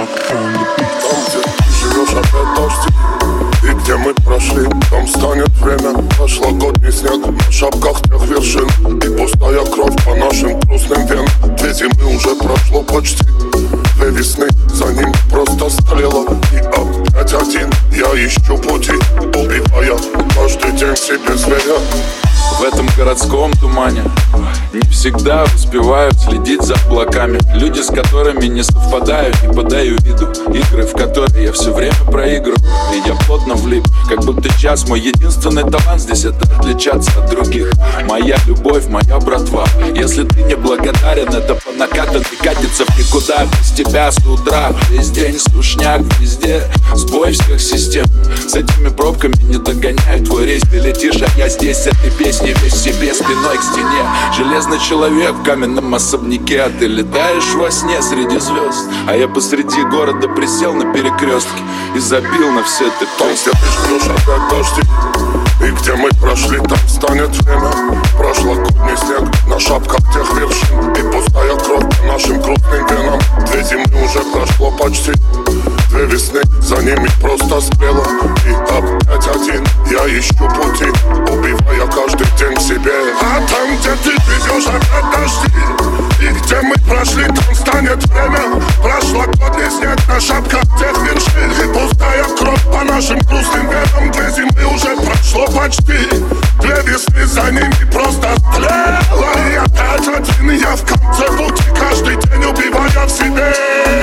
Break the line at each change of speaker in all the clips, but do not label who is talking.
Rock on the beat.
Там, где ты живешь, опять дожди. И где мы прошли, там станет время. Прошлогодний снег на шапках тех вершин. И пустая кровь по нашим грустным венам. 2 зимы уже прошло почти, 2 весны за ним просто стрела. И опять один я ищу пути, убивая каждый день себе зверя.
В этом городском тумане не всегда успевают следить за облаками. Люди, с которыми не совпадаю, не подаю виду. Игры, в которые я все время проигрываю. И я плотно влип, как будто час. Мой единственный талант здесь — это отличаться от других. Моя любовь, моя братва. Если ты не благодарен, это по накатанной катится в никуда. Без тебя с утра весь день скучняк везде. Сбой всех систем. С этими пробками не догоняю твой рейс. Ты летишь, а я здесь с этой песней. Весь себе спиной к стене. Железный человек в каменном особняке. А ты летаешь во сне среди звезд. А я посреди города присел на перекрестке и забил на все ты
там, где ты ждешь, опять дожди. И где мы прошли, там станет время. Прошлогодний снег на шапках тех вершин. И пустая кровь по нашим крупным венам. 2 зимы уже прошло почти, 2 весны за ними просто сплела. И опять один я ищу пути, убивая каждый день в себе. А там, где ты живешь, опять дожди. И где мы прошли, там станет время. Прошлогодний снег на шапках тех вершин. И пустая кровь по нашим грустным венам. 2 зимы уже прошло почти, 2 весны за ними просто стрела. И опять один я в конце пути, каждый день убивая в себе.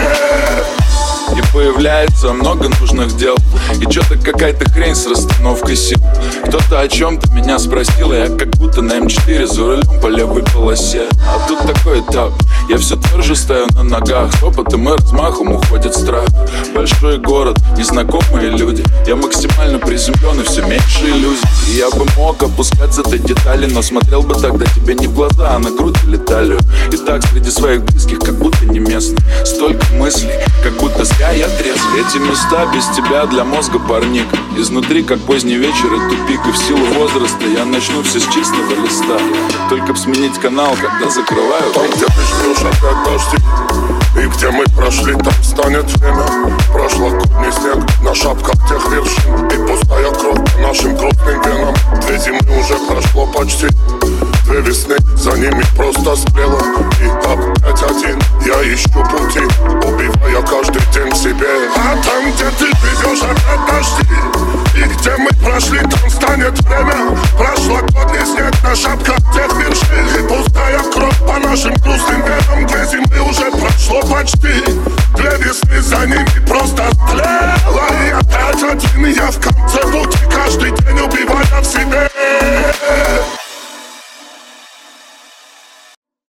И появляется много нужных дел. И чё-то какая-то хрень с расстановкой сил. Кто-то о чем-то меня спросил, и я как будто на М4 за рулем по левой полосе. А тут такой этап, я все тверже стою на ногах. С опытом и размахом уходит страх. Большой город, незнакомые люди. Я максимально приземлен и все меньше иллюзий. И я бы мог опускаться до деталей, но смотрел бы тогда тебе не в глаза, а на грудь или талию. И так среди своих близких, как будто не местный. Столько мыслей, как будто я трезв. Эти места без тебя для мозга парник. Изнутри, как поздний вечер и тупик. И в силу возраста я начну все с чистого листа. Только б сменить канал, когда закрываю.
Там, где ты ждешь, опять дожди. И где мы прошли, там станет время. Прошлогодний снег на шапках тех вершин. И пустая кровь по нашим крупным венам. 2 зимы уже прошло почти, 2 весны за ними просто сплела. И опять один я ищу пути, убивая каждый день в себе. А там, где ты живешь, опять